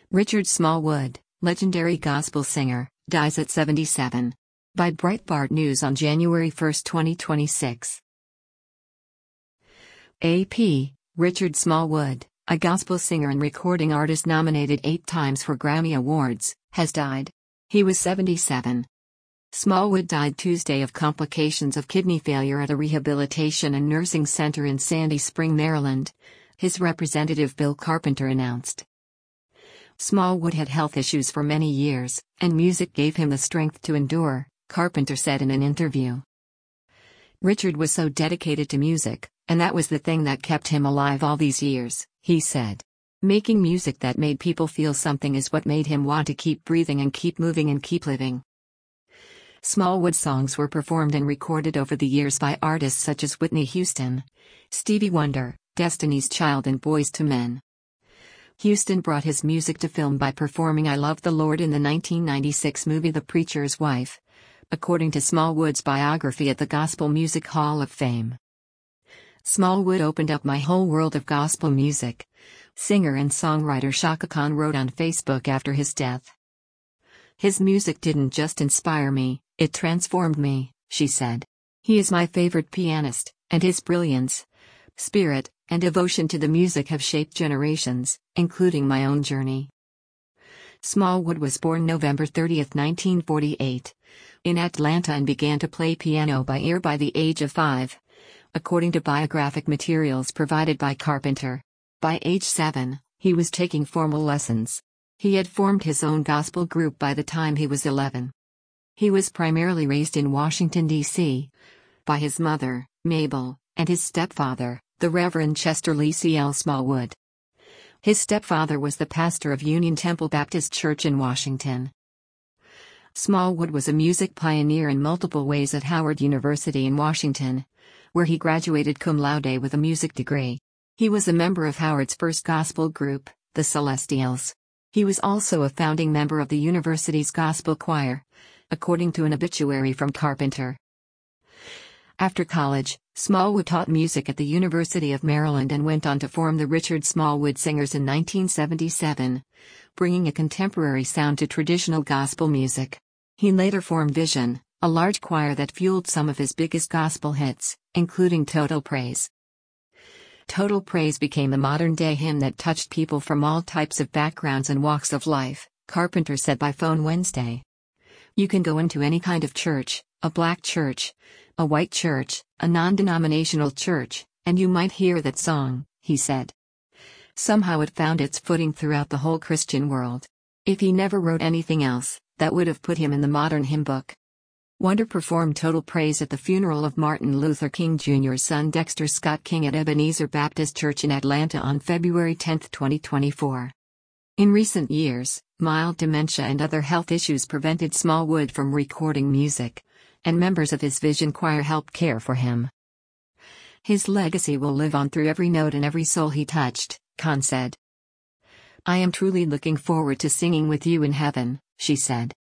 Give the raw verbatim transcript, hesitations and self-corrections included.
Richard Smallwood, legendary gospel singer, dies at seventy-seven. By Breitbart News on January first, twenty twenty-six. A P. Richard Smallwood, a gospel singer and recording artist nominated eight times for Grammy Awards, has died. He was seventy-seven. Smallwood died Tuesday of complications of kidney failure at a rehabilitation and nursing center in Sandy Spring, Maryland, his representative Bill Carpenter announced. Smallwood had health issues for many years, and music gave him the strength to endure, Carpenter said in an interview. Richard was so dedicated to music, and that was the thing that kept him alive all these years, he said. Making music that made people feel something is what made him want to keep breathing and keep moving and keep living. Smallwood's songs were performed and recorded over the years by artists such as Whitney Houston, Stevie Wonder, Destiny's Child and Boyz two Men. Houston brought his music to film by performing I Love the Lord in the nineteen ninety-six movie The Preacher's Wife, according to Smallwood's biography at the Gospel Music Hall of Fame. Smallwood opened up my whole world of gospel music, singer and songwriter Chaka Khan wrote on Facebook after his death. His music didn't just inspire me, it transformed me, she said. He is my favorite pianist, and his brilliance, spirit, and devotion to the music have shaped generations, including my own journey. Smallwood was born November thirtieth, nineteen forty-eight, in Atlanta and began to play piano by ear by the age of five, according to biographic materials provided by Carpenter. By age seven, he was taking formal lessons. He had formed his own gospel group by the time he was eleven. He was primarily raised in Washington, D C, by his mother, Mabel, and his stepfather, the Reverend Chester Lee C L Smallwood. His stepfather was the pastor of Union Temple Baptist Church in Washington. Smallwood was a music pioneer in multiple ways at Howard University in Washington, where he graduated cum laude with a music degree. He was a member of Howard's first gospel group, the Celestials. He was also a founding member of the university's gospel choir, according to an obituary from Carpenter. After college, Smallwood taught music at the University of Maryland and went on to form the Richard Smallwood Singers in nineteen seventy-seven, bringing a contemporary sound to traditional gospel music. He later formed Vision, a large choir that fueled some of his biggest gospel hits, including Total Praise. Total Praise became a modern-day hymn that touched people from all types of backgrounds and walks of life, Carpenter said by phone Wednesday. You can go into any kind of church, a black church, a white church, a non-denominational church, and you might hear that song, he said. Somehow it found its footing throughout the whole Christian world. If he never wrote anything else, that would have put him in the modern hymn book. Wonder performed Total Praise at the funeral of Martin Luther King Junior's son Dexter Scott King at Ebenezer Baptist Church in Atlanta on February tenth, twenty twenty-four. In recent years, mild dementia and other health issues prevented Smallwood from recording music, and members of his Vision Choir helped care for him. His legacy will live on through every note and every soul he touched, Khan said. I am truly looking forward to singing with you in heaven, she said.